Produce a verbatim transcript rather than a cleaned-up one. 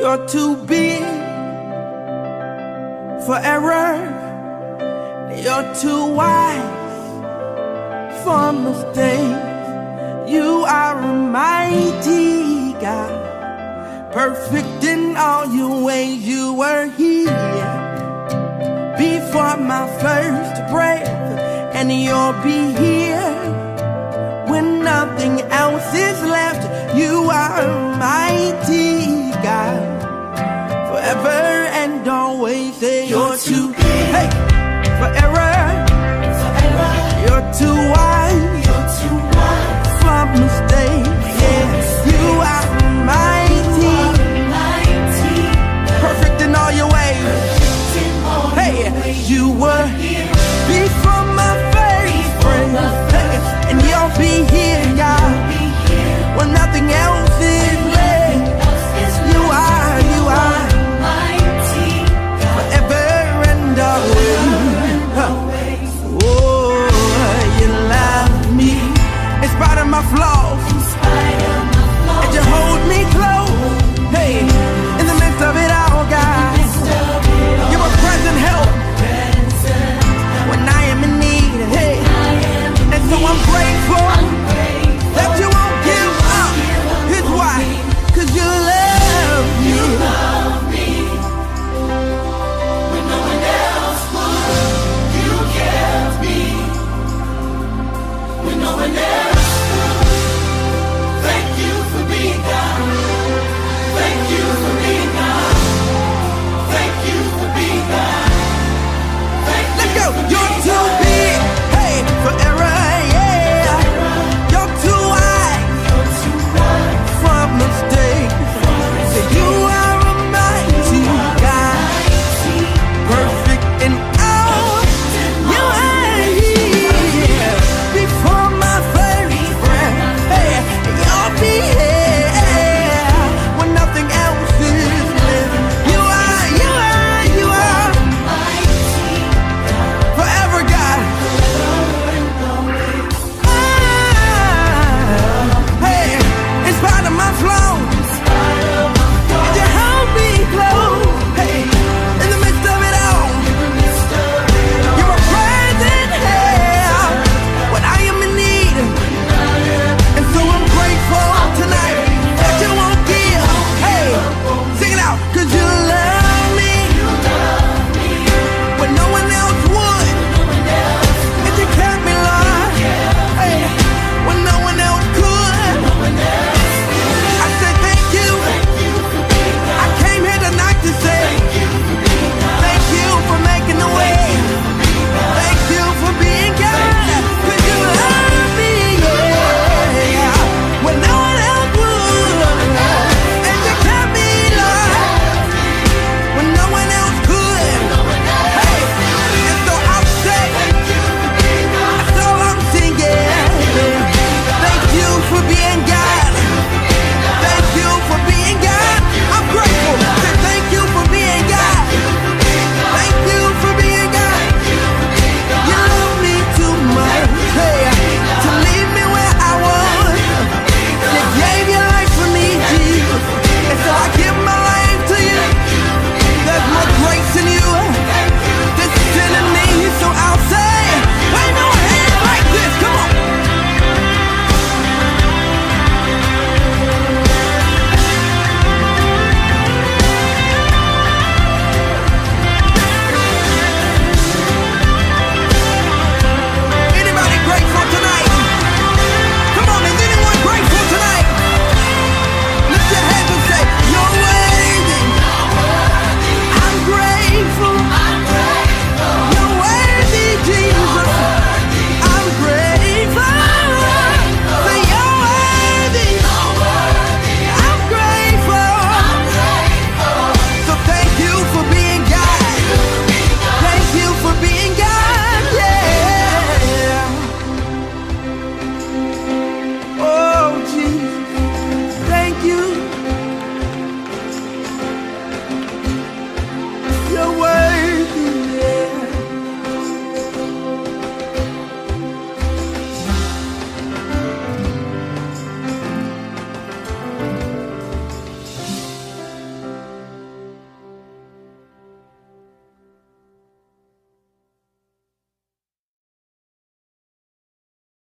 You're too big for error. You're too wise for mistakes. You are a mighty God, perfect in all your ways. You were here before my first breath, and you'll be here when nothing else is left. You are a mighty God, forever and always. Say you're too, hey, forever. You're too wise, you're too wise for mistakes. Yeah, you are mighty, perfect in all your ways. Hey, you were here before my first breath, hey, and you'll be here, God, when nothing else is left. You are, you are mighty, forever and always. Oh, you love me in spite of my flaws, and you hold me close. Hey, in the midst of it all, God, you're a present help when I am in need. Hey, and so I'm grateful that you won't give up. Here's why, 'cause you love me. You love me when no one else would. You kept me when no one else would. Thank you for being God. Thank you for being God. Thank you for being God. Thank Let's go. You're too big, hey, for error, yeah. You're too wise, you're too wise for mistakes. So you are a mighty God, perfect in all. You are here before my first breath. Hey, you'll be here when nothing else is left. You are, you are, you are forever, God. Ah, hey, in spite of my flaws, you hold me close. Hey, in the midst of it all, you're a present help when I am in need. And so I'm grateful tonight that you won't give. Hey, sing it out, 'cause you love